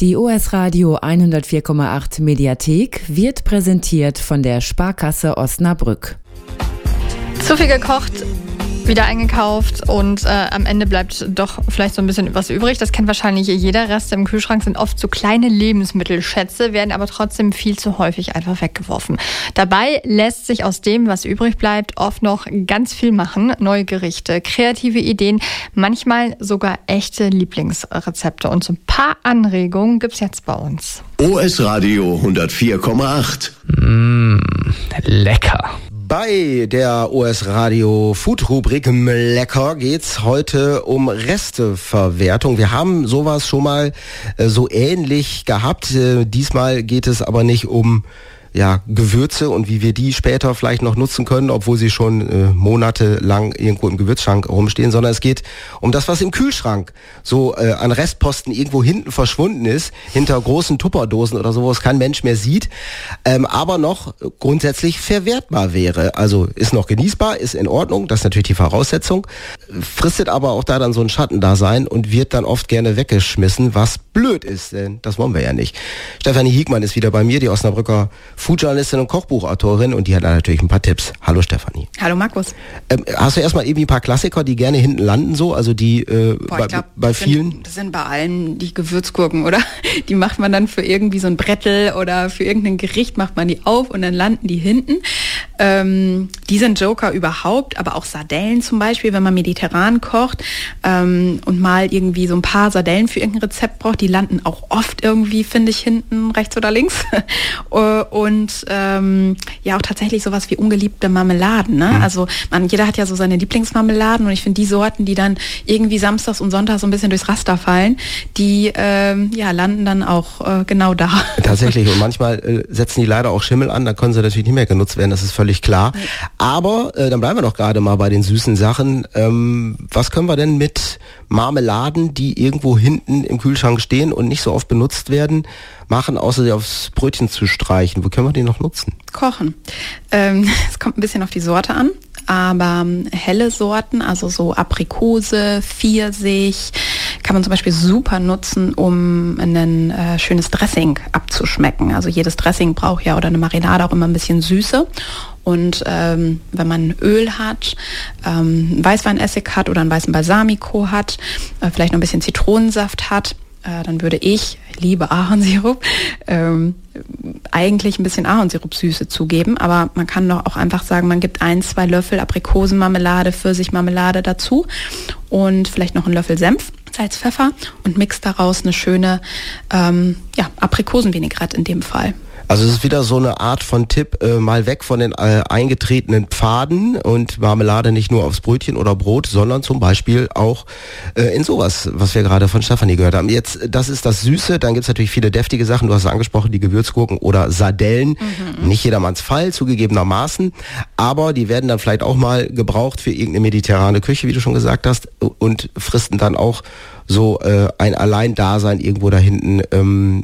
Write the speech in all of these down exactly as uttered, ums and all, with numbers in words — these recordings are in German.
Die O S Radio hundertvier Komma acht Mediathek wird präsentiert von der Sparkasse Osnabrück. Zu viel gekocht, wieder eingekauft und äh, am Ende bleibt doch vielleicht so ein bisschen was übrig. Das kennt wahrscheinlich jeder. Reste im Kühlschrank sind oft so kleine Lebensmittelschätze, werden aber trotzdem viel zu häufig einfach weggeworfen. Dabei lässt sich aus dem, was übrig bleibt, oft noch ganz viel machen. Neue Gerichte, kreative Ideen, manchmal sogar echte Lieblingsrezepte. Und so ein paar Anregungen gibt's jetzt bei uns. O S Radio hundertvier Komma acht. Mmh, lecker. Bei der O S Radio Food Rubrik Lecker geht's heute um Resteverwertung. Wir haben sowas schon mal äh, so ähnlich gehabt. Äh, diesmal geht es aber nicht um ja, Gewürze und wie wir die später vielleicht noch nutzen können, obwohl sie schon äh, monatelang irgendwo im Gewürzschrank rumstehen, sondern es geht um das, was im Kühlschrank so äh, an Restposten irgendwo hinten verschwunden ist, hinter großen Tupperdosen oder so, wo es kein Mensch mehr sieht, ähm, aber noch grundsätzlich verwertbar wäre. Also ist noch genießbar, ist in Ordnung, das ist natürlich die Voraussetzung, fristet aber auch da dann so ein Schattendasein und wird dann oft gerne weggeschmissen, was blöd ist, denn das wollen wir ja nicht. Stefanie Hiegmann ist wieder bei mir, die Osnabrücker Foodjournalistin und Kochbuchautorin, und die hat natürlich ein paar Tipps. Hallo Stefanie. Hallo Markus. Ähm, hast du erstmal irgendwie ein paar Klassiker, die gerne hinten landen so, also die äh, Boah, bei, ich glaub, bei das vielen? Sind, das sind bei allen die Gewürzgurken, oder? Die macht man dann für irgendwie so ein Brettel oder für irgendein Gericht macht man die auf und dann landen die hinten. Ähm, die sind Joker überhaupt, aber auch Sardellen zum Beispiel, wenn man mediterran kocht ähm, und mal irgendwie so ein paar Sardellen für irgendein Rezept braucht, die landen auch oft irgendwie, finde ich, hinten rechts oder links. und Und ähm, ja, auch tatsächlich sowas wie ungeliebte Marmeladen. Ne? Mhm. Also man, jeder hat ja so seine Lieblingsmarmeladen, und ich finde die Sorten, die dann irgendwie samstags und sonntags so ein bisschen durchs Raster fallen, die ähm, ja, landen dann auch äh, genau da. Tatsächlich, und manchmal äh, setzen die leider auch Schimmel an, da können sie natürlich nicht mehr genutzt werden, das ist völlig klar. Nee. Aber äh, dann bleiben wir doch gerade mal bei den süßen Sachen. Ähm, was können wir denn mit Marmeladen, die irgendwo hinten im Kühlschrank stehen und nicht so oft benutzt werden, machen, außer sie aufs Brötchen zu streichen? Wo können wir die noch nutzen? Kochen. Ähm, es kommt ein bisschen auf die Sorte an, aber helle Sorten, also so Aprikose, Pfirsich, kann man zum Beispiel super nutzen, um ein äh, schönes Dressing abzuschmecken. Also jedes Dressing braucht ja, oder eine Marinade, auch immer ein bisschen Süße. Und ähm, wenn man Öl hat, ähm, Weißweinessig hat oder einen weißen Balsamico hat, äh, vielleicht noch ein bisschen Zitronensaft hat, äh, dann würde ich, ich liebe Ahornsirup, ähm, eigentlich ein bisschen Ahornsirupsüße zugeben, aber man kann doch auch einfach sagen, man gibt ein, zwei Löffel Aprikosenmarmelade, Pfirsichmarmelade dazu und vielleicht noch einen Löffel Senf, Salz, Pfeffer und mixt daraus eine schöne ähm, ja, Aprikosenvinaigrette in dem Fall. Also es ist wieder so eine Art von Tipp, äh, mal weg von den äh, eingetretenen Pfaden und Marmelade nicht nur aufs Brötchen oder Brot, sondern zum Beispiel auch äh, in sowas, was wir gerade von Stefanie gehört haben. Jetzt, das ist das Süße, dann gibt es natürlich viele deftige Sachen, du hast es angesprochen, die Gewürzgurken oder Sardellen. Mhm. Nicht jedermanns Fall, zugegebenermaßen, aber die werden dann vielleicht auch mal gebraucht für irgendeine mediterrane Küche, wie du schon gesagt hast, und fristen dann auch so äh, ein Alleindasein irgendwo da hinten. Ähm,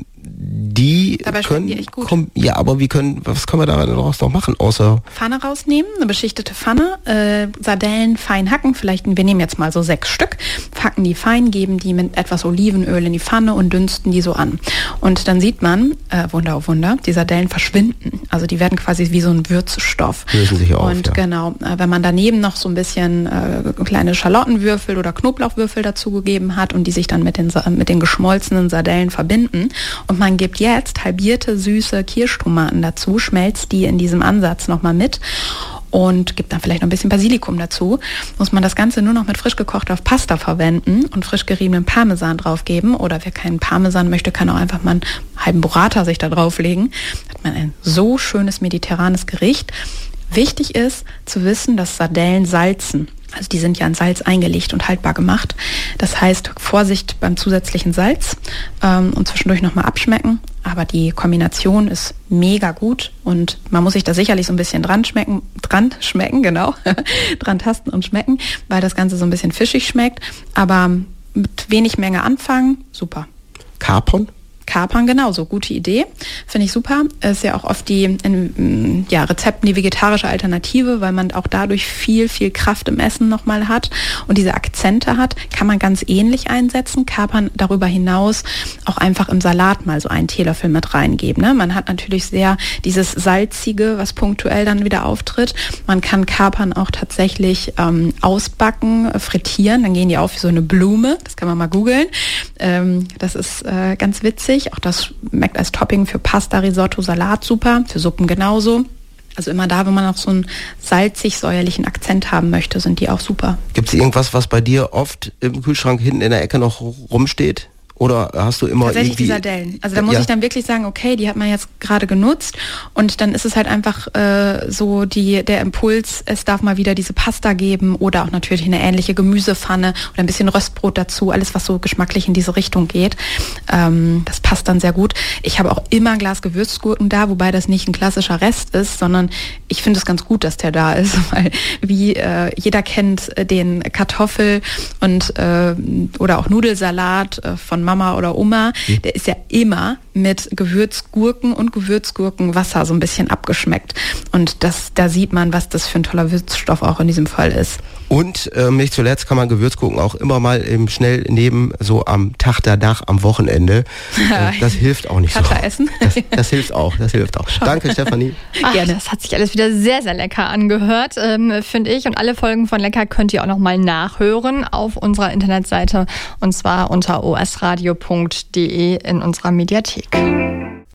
Die Dabei können, die echt gut. Komm, ja, aber wie können, was können wir daraus noch machen, außer Pfanne rausnehmen, eine beschichtete Pfanne, äh, Sardellen fein hacken, vielleicht, wir nehmen jetzt mal so sechs Stück, hacken die fein, geben die mit etwas Olivenöl in die Pfanne und dünsten die so an. Und dann sieht man, äh, Wunder, oh Wunder, die Sardellen verschwinden. Also die werden quasi wie so ein Würzstoff. Lösen sich auf, Und ja. genau, äh, wenn man daneben noch so ein bisschen äh, kleine Schalottenwürfel oder Knoblauchwürfel dazugegeben hat und die sich dann mit den, mit den geschmolzenen Sardellen verbinden und man gibt jetzt halbierte süße Kirschtomaten dazu, schmelzt die in diesem Ansatz nochmal mit und gibt dann vielleicht noch ein bisschen Basilikum dazu. Muss man das Ganze nur noch mit frisch gekochter Pasta verwenden und frisch geriebenen Parmesan draufgeben. Oder wer keinen Parmesan möchte, kann auch einfach mal einen halben Burrata sich da drauflegen. Hat man ein so schönes mediterranes Gericht. Wichtig ist zu wissen, dass Sardellen salzen. Also die sind ja in Salz eingelegt und haltbar gemacht. Das heißt, Vorsicht beim zusätzlichen Salz ähm, und zwischendurch nochmal abschmecken. Aber die Kombination ist mega gut und man muss sich da sicherlich so ein bisschen dran schmecken, dran schmecken, genau, dran tasten und schmecken, weil das Ganze so ein bisschen fischig schmeckt. Aber mit wenig Menge anfangen, super. Kapern? Kapern genauso. Gute Idee. Finde ich super. Ist ja auch oft die in, ja, Rezepten die vegetarische Alternative, weil man auch dadurch viel, viel Kraft im Essen nochmal hat und diese Akzente hat, kann man ganz ähnlich einsetzen. Kapern darüber hinaus auch einfach im Salat mal so einen Teelöffel mit reingeben. Ne? Man hat natürlich sehr dieses Salzige, was punktuell dann wieder auftritt. Man kann Kapern auch tatsächlich ähm, ausbacken, äh, frittieren, dann gehen die auf wie so eine Blume. Das kann man mal googeln. Ähm, das ist äh, ganz witzig. Auch das schmeckt als Topping für Pasta, Risotto, Salat super, für Suppen genauso. Also immer da, wenn man auch so einen salzig-säuerlichen Akzent haben möchte, sind die auch super. Gibt es irgendwas, was bei dir oft im Kühlschrank hinten in der Ecke noch rumsteht? Oder hast du immer Tatsächlich irgendwie... die Sardellen. Also da muss ja. ich dann wirklich sagen, okay, die hat man jetzt gerade genutzt und dann ist es halt einfach äh, so die der Impuls, es darf mal wieder diese Pasta geben oder auch natürlich eine ähnliche Gemüsepfanne oder ein bisschen Röstbrot dazu, alles was so geschmacklich in diese Richtung geht. Ähm, das passt dann sehr gut. Ich habe auch immer ein Glas Gewürzgurken da, wobei das nicht ein klassischer Rest ist, sondern ich finde es ganz gut, dass der da ist, weil wie äh, jeder kennt äh, den Kartoffel- und äh, oder auch Nudelsalat äh, von Mama oder Oma, hm. der ist ja immer mit Gewürzgurken und Gewürzgurkenwasser so ein bisschen abgeschmeckt. Und das, da sieht man, was das für ein toller Würzstoff auch in diesem Fall ist. Und ähm, nicht zuletzt kann man Gewürzgurken auch immer mal im schnell nehmen, so am Tag danach, am Wochenende. Ja. Äh, das hilft auch nicht so. Kater essen. Das, das hilft auch, das hilft auch. Danke, Stefanie. Ach, Gerne. das hat sich alles wieder sehr, sehr lecker angehört, ähm, finde ich. Und alle Folgen von Lecker könnt ihr auch nochmal nachhören auf unserer Internetseite und zwar unter o s radio punkt d e in unserer Mediathek.